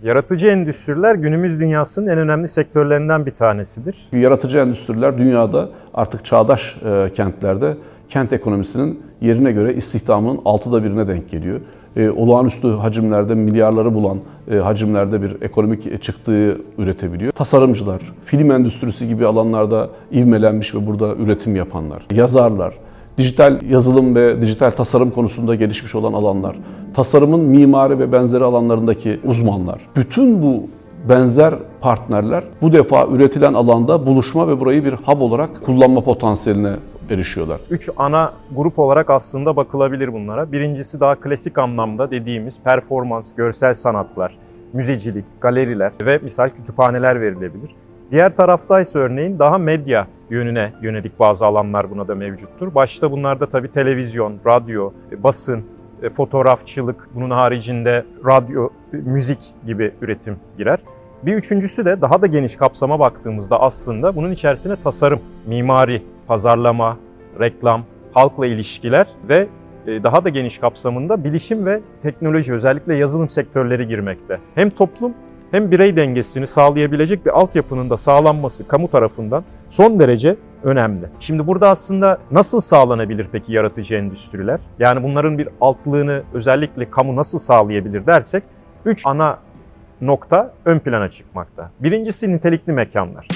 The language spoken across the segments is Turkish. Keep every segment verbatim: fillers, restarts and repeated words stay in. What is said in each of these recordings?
Yaratıcı endüstriler günümüz dünyasının en önemli sektörlerinden bir tanesidir. Yaratıcı endüstriler dünyada artık çağdaş e, kentlerde kent ekonomisinin yerine göre istihdamının altıda birine denk geliyor. E, olağanüstü hacimlerde, milyarları bulan e, hacimlerde bir ekonomik çıktığı üretebiliyor. Tasarımcılar, film endüstrisi gibi alanlarda ivmelenmiş ve burada üretim yapanlar, yazarlar, dijital yazılım ve dijital tasarım konusunda gelişmiş olan alanlar, tasarımın mimari ve benzeri alanlarındaki uzmanlar. Bütün bu benzer partnerler bu defa üretilen alanda buluşma ve burayı bir hub olarak kullanma potansiyeline erişiyorlar. Üç ana grup olarak aslında bakılabilir bunlara. Birincisi daha klasik anlamda dediğimiz performans, görsel sanatlar, müzecilik, galeriler ve misal kütüphaneler verilebilir. Diğer taraftaysa örneğin daha medya yönüne yönelik bazı alanlar buna da mevcuttur. Başta bunlarda tabii televizyon, radyo, basın, fotoğrafçılık, bunun haricinde radyo, müzik gibi üretim girer. Bir üçüncüsü de daha da geniş kapsama baktığımızda aslında bunun içerisine tasarım, mimari, pazarlama, reklam, halkla ilişkiler ve daha da geniş kapsamında bilişim ve teknoloji, özellikle yazılım sektörleri girmekte. Hem toplum hem birey dengesini sağlayabilecek bir altyapının da sağlanması kamu tarafından son derece önemli. Şimdi burada aslında nasıl sağlanabilir peki yaratıcı endüstriler? Yani bunların bir altlığını özellikle kamu nasıl sağlayabilir dersek, üç ana nokta ön plana çıkmakta. Birincisi nitelikli mekanlar.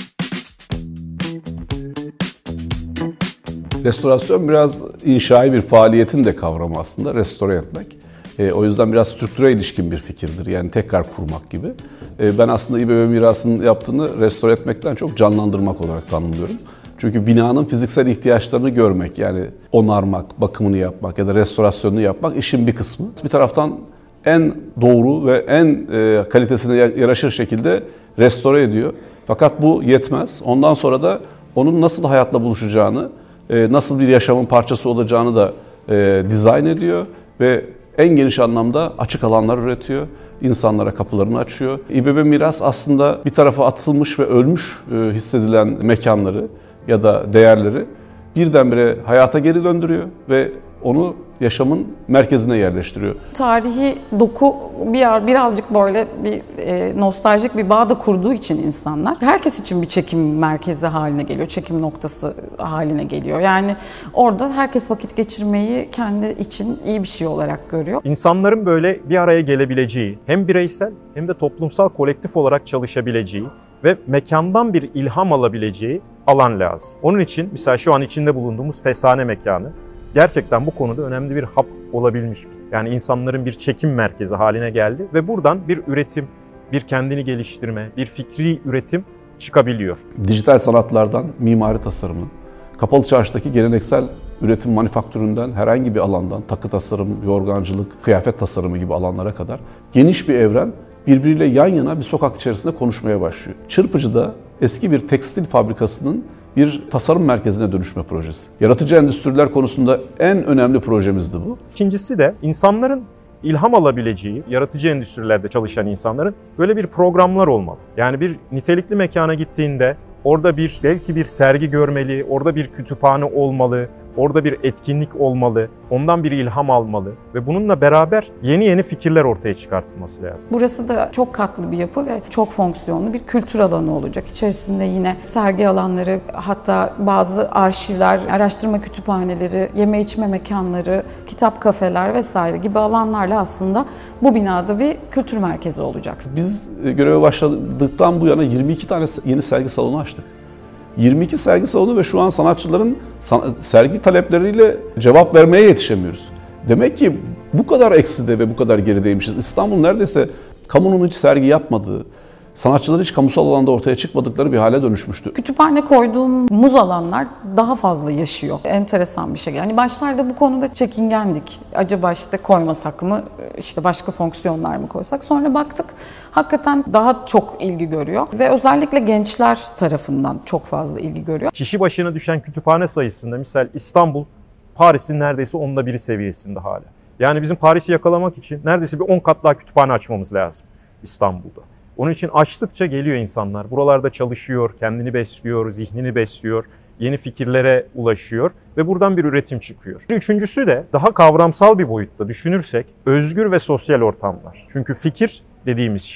Restorasyon biraz inşai bir faaliyetin de kavramı aslında, restore etmek. E, o yüzden biraz strüktüre ilişkin bir fikirdir. Yani tekrar kurmak gibi. E, ben aslında İBB mirasının yaptığını restore etmekten çok canlandırmak olarak tanımlıyorum. Çünkü binanın fiziksel ihtiyaçlarını görmek, yani onarmak, bakımını yapmak ya da restorasyonunu yapmak işin bir kısmı. Bir taraftan en doğru ve en e, kalitesine yaraşır şekilde restore ediyor. Fakat bu yetmez. Ondan sonra da onun nasıl hayatla buluşacağını, e, nasıl bir yaşamın parçası olacağını da e, dizayn ediyor ve en geniş anlamda açık alanlar üretiyor, insanlara kapılarını açıyor. İBB Miras aslında bir tarafa atılmış ve ölmüş e, hissedilen mekanları ya da değerleri birdenbire hayata geri döndürüyor ve onu yaşamın merkezine yerleştiriyor. Tarihi doku bir birazcık böyle bir e, nostaljik bir bağ da kurduğu için insanlar herkes için bir çekim merkezi haline geliyor, çekim noktası haline geliyor. Yani orada herkes vakit geçirmeyi kendi için iyi bir şey olarak görüyor. İnsanların böyle bir araya gelebileceği, hem bireysel hem de toplumsal kolektif olarak çalışabileceği ve mekandan bir ilham alabileceği alan lazım. Onun için mesela şu an içinde bulunduğumuz Fesane mekanı gerçekten bu konuda önemli bir hub olabilmiş. Yani insanların bir çekim merkezi haline geldi ve buradan bir üretim, bir kendini geliştirme, bir fikri üretim çıkabiliyor. Dijital sanatlardan mimari tasarımı, kapalı çarşıdaki geleneksel üretim manifaktüründen herhangi bir alandan, takı tasarım, yorgancılık, kıyafet tasarımı gibi alanlara kadar geniş bir evren birbiriyle yan yana bir sokak içerisinde konuşmaya başlıyor. Çırpıcı'da eski bir tekstil fabrikasının bir tasarım merkezine dönüşme projesi. Yaratıcı endüstriler konusunda en önemli projemizdi bu. İkincisi de insanların ilham alabileceği, yaratıcı endüstrilerde çalışan insanların böyle bir programlar olmalı. Yani bir nitelikli mekana gittiğinde orada bir belki bir sergi görmeli, orada bir kütüphane olmalı, orada bir etkinlik olmalı, ondan bir ilham almalı ve bununla beraber yeni yeni fikirler ortaya çıkartılması lazım. Burası da çok katlı bir yapı ve çok fonksiyonlu bir kültür alanı olacak. İçerisinde yine sergi alanları, hatta bazı arşivler, araştırma kütüphaneleri, yeme içme mekanları, kitap kafeler vesaire gibi alanlarla aslında bu binada bir kültür merkezi olacak. Biz göreve başladıktan bu yana yirmi iki tane yeni sergi salonu açtık. yirmi iki sergi salonu ve şu an sanatçıların sergi talepleriyle cevap vermeye yetişemiyoruz. Demek ki bu kadar ekside ve bu kadar gerideymişiz. İstanbul neredeyse kamunun hiç sergi yapmadığı, sanatçılar hiç kamusal alanda ortaya çıkmadıkları bir hale dönüşmüştü. Kütüphane koyduğumuz alanlar daha fazla yaşıyor. Enteresan bir şey. Yani başlarda bu konuda çekingendik. Acaba işte koymasak mı, işte başka fonksiyonlar mı koysak? Sonra baktık hakikaten daha çok ilgi görüyor ve özellikle gençler tarafından çok fazla ilgi görüyor. Kişi başına düşen kütüphane sayısında misal İstanbul, Paris'in neredeyse onda biri seviyesinde hala. Yani bizim Paris'i yakalamak için neredeyse bir on kat daha kütüphane açmamız lazım İstanbul'da. Onun için açtıkça geliyor insanlar. Buralarda çalışıyor, kendini besliyor, zihnini besliyor, yeni fikirlere ulaşıyor ve buradan bir üretim çıkıyor. Üçüncüsü de daha kavramsal bir boyutta düşünürsek özgür ve sosyal ortamlar. Çünkü fikir dediğimiz şey,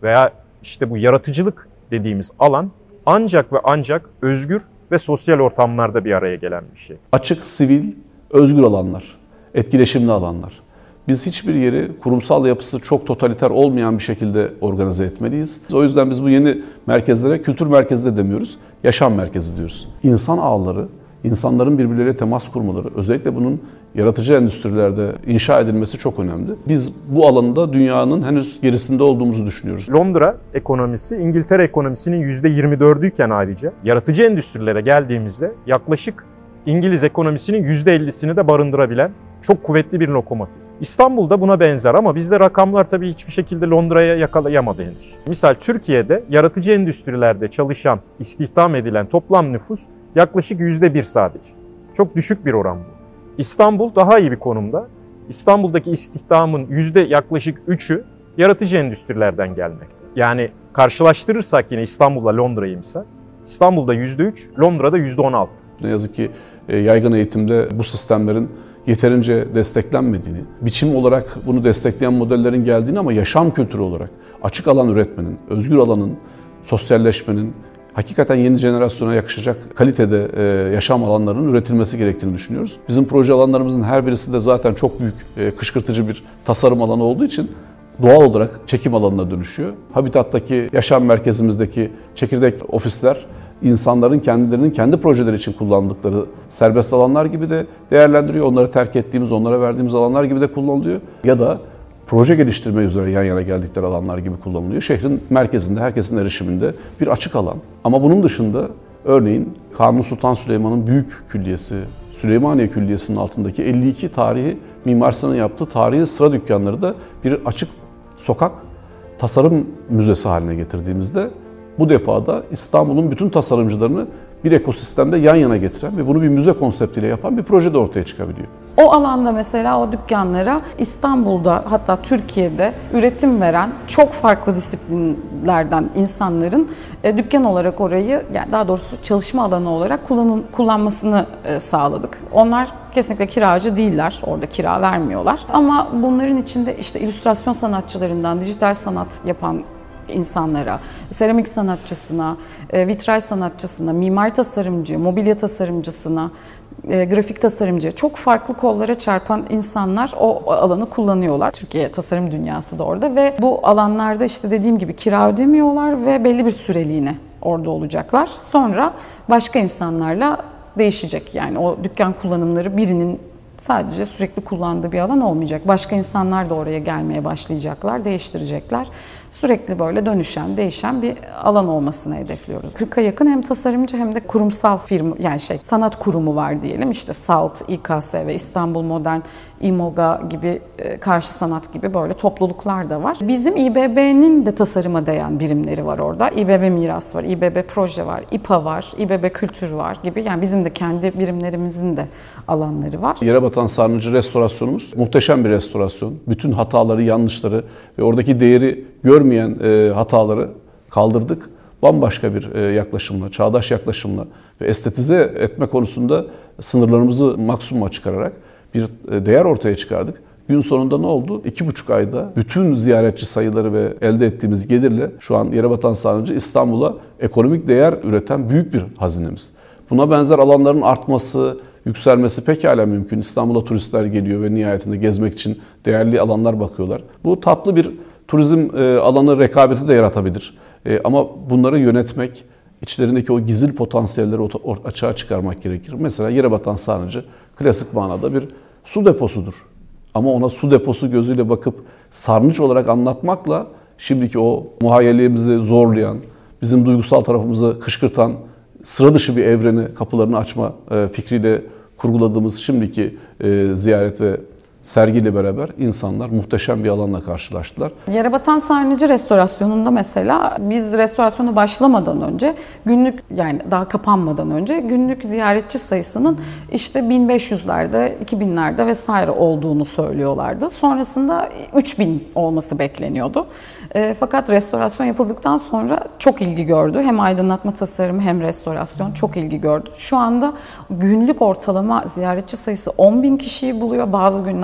veya işte bu yaratıcılık dediğimiz alan ancak ve ancak özgür ve sosyal ortamlarda bir araya gelen bir şey. Açık, sivil, özgür alanlar, etkileşimli alanlar. Biz hiçbir yeri kurumsal yapısı çok totaliter olmayan bir şekilde organize etmeliyiz. O yüzden biz bu yeni merkezlere kültür merkezi de demiyoruz, yaşam merkezi diyoruz. İnsan ağları, insanların birbirleriyle temas kurmaları, özellikle bunun yaratıcı endüstrilerde inşa edilmesi çok önemli. Biz bu alanda dünyanın henüz gerisinde olduğumuzu düşünüyoruz. Londra ekonomisi İngiltere ekonomisinin yüzde yirmi dördüyken ayrıca yaratıcı endüstrilere geldiğimizde yaklaşık İngiliz ekonomisinin yüzde ellisini de barındırabilen çok kuvvetli bir lokomotif. İstanbul'da buna benzer ama bizde rakamlar tabii hiçbir şekilde Londra'ya yakalayamadı henüz. Misal Türkiye'de yaratıcı endüstrilerde çalışan, istihdam edilen toplam nüfus yaklaşık yüzde bir sadece. Çok düşük bir oran bu. İstanbul daha iyi bir konumda. İstanbul'daki istihdamın yüzde yaklaşık üçü yaratıcı endüstrilerden gelmekte. Yani karşılaştırırsak yine İstanbul'la Londra'yı misal, İstanbul'da yüzde üç, Londra'da yüzde on altı. Ne yazık ki yaygın eğitimde bu sistemlerin yeterince desteklenmediğini, biçim olarak bunu destekleyen modellerin geldiğini ama yaşam kültürü olarak açık alan üretmenin, özgür alanın, sosyalleşmenin, hakikaten yeni jenerasyona yakışacak kalitede e, yaşam alanlarının üretilmesi gerektiğini düşünüyoruz. Bizim proje alanlarımızın her birisi de zaten çok büyük, e, kışkırtıcı bir tasarım alanı olduğu için doğal olarak çekim alanına dönüşüyor. Habitat'taki yaşam merkezimizdeki çekirdek ofisler, insanların kendilerinin kendi projeleri için kullandıkları serbest alanlar gibi de değerlendiriyor. Onları terk ettiğimiz, onlara verdiğimiz alanlar gibi de kullanılıyor. Ya da proje geliştirme üzere yan yana geldikleri alanlar gibi kullanılıyor. Şehrin merkezinde, herkesin erişiminde bir açık alan. Ama bunun dışında örneğin Kanuni Sultan Süleyman'ın büyük külliyesi, Süleymaniye Külliyesi'nin altındaki elli iki tarihi Mimar Sinan'ın yaptığı tarihi sıra dükkanları da bir açık sokak tasarım müzesi haline getirdiğimizde bu defa da İstanbul'un bütün tasarımcılarını bir ekosistemde yan yana getiren ve bunu bir müze konseptiyle yapan bir proje de ortaya çıkabiliyor. O alanda mesela o dükkanlara İstanbul'da hatta Türkiye'de üretim veren çok farklı disiplinlerden insanların e, dükkan olarak orayı, yani daha doğrusu çalışma alanı olarak kullanın, kullanmasını e, sağladık. Onlar kesinlikle kiracı değiller, orada kira vermiyorlar. Ama bunların içinde işte illüstrasyon sanatçılarından dijital sanat yapan insanlara, seramik sanatçısına, vitray sanatçısına, mimari tasarımcı, mobilya tasarımcısına, grafik tasarımcı, çok farklı kollara çarpan insanlar o alanı kullanıyorlar. Türkiye tasarım dünyası da orada ve bu alanlarda işte dediğim gibi kira ödemiyorlar ve belli bir süreliğine orada olacaklar. Sonra başka insanlarla değişecek. Yani o dükkan kullanımları birinin sadece sürekli kullandığı bir alan olmayacak. Başka insanlar da oraya gelmeye başlayacaklar, değiştirecekler. Sürekli böyle dönüşen, değişen bir alan olmasını hedefliyoruz. kırka yakın hem tasarımcı hem de kurumsal firma, yani şey sanat kurumu var diyelim. İşte SALT, İ K S ve İstanbul Modern, İMOGA gibi, Karşı Sanat gibi böyle topluluklar da var. Bizim İBB'nin de tasarıma değen birimleri var orada. İBB Miras var, İBB Proje var, İPA var, İBB Kültür var gibi. Yani bizim de kendi birimlerimizin de alanları var. Yerebatan Sarnıcı restorasyonumuz muhteşem bir restorasyon. Bütün hataları, yanlışları ve oradaki değeri görmeyen e, hataları kaldırdık. Bambaşka bir e, yaklaşımla, çağdaş yaklaşımla ve estetize etme konusunda sınırlarımızı maksimuma çıkararak bir e, değer ortaya çıkardık. Gün sonunda ne oldu? İki buçuk ayda bütün ziyaretçi sayıları ve elde ettiğimiz gelirle şu an Yerebatan Sarnıcı İstanbul'a ekonomik değer üreten büyük bir hazinemiz. Buna benzer alanların artması, yükselmesi pekala mümkün. İstanbul'a turistler geliyor ve nihayetinde gezmek için değerli alanlar bakıyorlar. Bu tatlı bir turizm alanı rekabeti de yaratabilir. Ama bunları yönetmek, içlerindeki o gizli potansiyelleri açığa çıkarmak gerekir. Mesela Yerebatan Sarnıcı klasik manada bir su deposudur. Ama ona su deposu gözüyle bakıp sarnıç olarak anlatmakla şimdiki o muhayyelemizi zorlayan, bizim duygusal tarafımızı kışkırtan, sıra dışı bir evreni, kapılarını açma fikriyle kurguladığımız şimdiki ziyaret ve sergiyle beraber insanlar muhteşem bir alanla karşılaştılar. Yerebatan Sarnıcı restorasyonunda mesela biz restorasyona başlamadan önce günlük, yani daha kapanmadan önce günlük ziyaretçi sayısının işte bin beş yüzlerde, iki binlerde vesaire olduğunu söylüyorlardı. Sonrasında üç bin olması bekleniyordu. E, fakat restorasyon yapıldıktan sonra çok ilgi gördü. Hem aydınlatma tasarımı hem restorasyon çok ilgi gördü. Şu anda günlük ortalama ziyaretçi sayısı on bin kişiyi buluyor. Bazı günler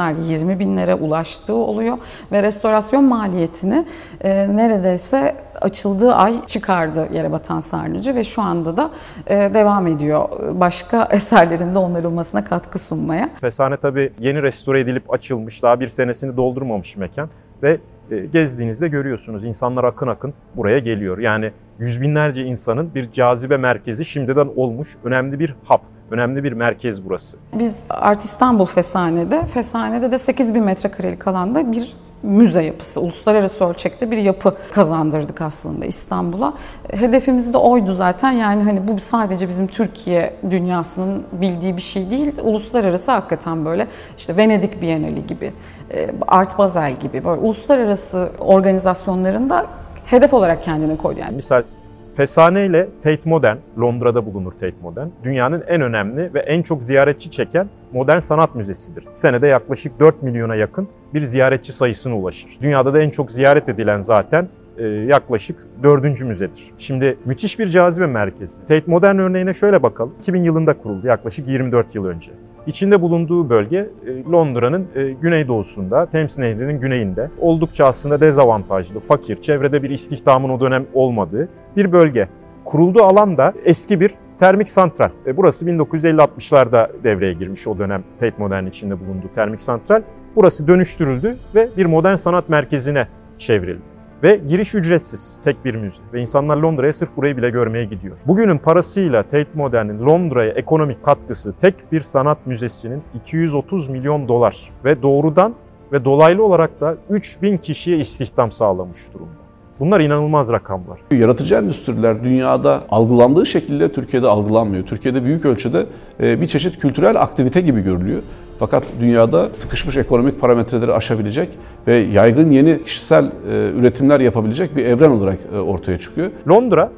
binler, yirmi binlere ulaştığı oluyor ve restorasyon maliyetini e, neredeyse açıldığı ay çıkardı Yerebatan Sarnıcı ve şu anda da e, devam ediyor başka eserlerin de onarılmasına katkı sunmaya. Fesane tabii yeni restore edilip açılmış, daha bir senesini doldurmamış mekan ve e, gezdiğinizde görüyorsunuz insanlar akın akın buraya geliyor. Yani yüz binlerce insanın bir cazibe merkezi şimdiden olmuş önemli bir hub. Önemli bir merkez burası. Biz Art İstanbul Fesane'de, Fesane'de de sekiz bin metrekarelik alanda bir müze yapısı, uluslararası ölçekte bir yapı kazandırdık aslında İstanbul'a. Hedefimiz de oydu zaten. Yani hani bu sadece bizim Türkiye dünyasının bildiği bir şey değil. Uluslararası hakikaten böyle işte Venedik Bienali gibi, Art Basel gibi böyle uluslararası organizasyonlarında hedef olarak kendine koydu. Yani. Misal Fesane ile Tate Modern, Londra'da bulunur Tate Modern, dünyanın en önemli ve en çok ziyaretçi çeken modern sanat müzesidir. Senede yaklaşık dört milyona yakın bir ziyaretçi sayısına ulaşır. Dünyada da en çok ziyaret edilen zaten e, yaklaşık dördüncü müzedir. Şimdi müthiş bir cazibe merkezi. Tate Modern örneğine şöyle bakalım. iki bin yılında kuruldu, yaklaşık yirmi dört yıl önce. İçinde bulunduğu bölge Londra'nın güneydoğusunda, Thames Nehri'nin güneyinde. Oldukça aslında dezavantajlı, fakir, çevrede bir istihdamın o dönem olmadığı bir bölge. Kurulduğu alan da eski bir termik santral. Burası bin dokuz yüz elli altmışlarda devreye girmiş o dönem Tate Modern içinde bulunduğu termik santral. Burası dönüştürüldü ve bir modern sanat merkezine çevrildi. Ve giriş ücretsiz, tek bir müze. Ve insanlar Londra'ya sırf burayı bile görmeye gidiyor. Bugünün parasıyla Tate Modern'in Londra'ya ekonomik katkısı tek bir sanat müzesinin iki yüz otuz milyon dolar. Ve doğrudan ve dolaylı olarak da üç bin kişiye istihdam sağlamış durumda. Bunlar inanılmaz rakamlar. Yaratıcı endüstriler dünyada algılandığı şekilde Türkiye'de algılanmıyor. Türkiye'de büyük ölçüde bir çeşit kültürel aktivite gibi görülüyor. Fakat dünyada sıkışmış ekonomik parametreleri aşabilecek ve yaygın yeni kişisel üretimler yapabilecek bir evren olarak ortaya çıkıyor. Londra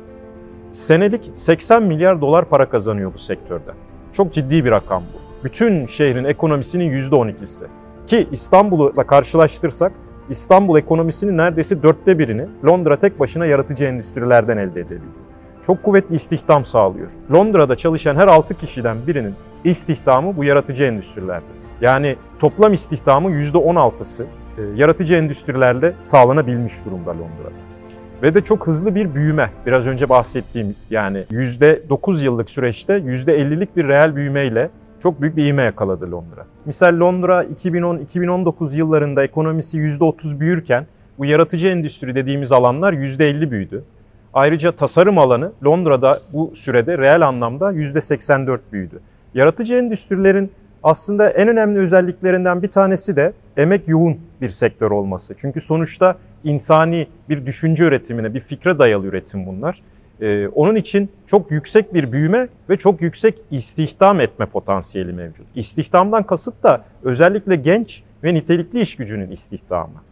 senelik seksen milyar dolar para kazanıyor bu sektörden. Çok ciddi bir rakam bu. Bütün şehrin ekonomisinin yüzde on ikisi. Ki İstanbul'la karşılaştırsak İstanbul ekonomisinin neredeyse dörtte birini Londra tek başına yaratıcı endüstrilerden elde edebiliyor. Çok kuvvetli istihdam sağlıyor. Londra'da çalışan her altı kişiden birinin istihdamı bu yaratıcı endüstrilerde. Yani toplam istihdamın yüzde on altısı yaratıcı endüstrilerle sağlanabilmiş durumda Londra'da. Ve de çok hızlı bir büyüme. Biraz önce bahsettiğim yani yüzde dokuz yıllık süreçte yüzde ellilik bir reel büyümeyle çok büyük bir ivme yakaladı Londra. Misal Londra iki bin on iki bin on dokuz yıllarında ekonomisi yüzde otuz büyürken bu yaratıcı endüstri dediğimiz alanlar yüzde elli büyüdü. Ayrıca tasarım alanı Londra'da bu sürede reel anlamda yüzde seksen dört büyüdü. Yaratıcı endüstrilerin aslında en önemli özelliklerinden bir tanesi de emek yoğun bir sektör olması. Çünkü sonuçta insani bir düşünce üretimine, bir fikre dayalı üretim bunlar. Ee, onun için çok yüksek bir büyüme ve çok yüksek istihdam etme potansiyeli mevcut. İstihdamdan kasıt da özellikle genç ve nitelikli iş gücünün istihdamı.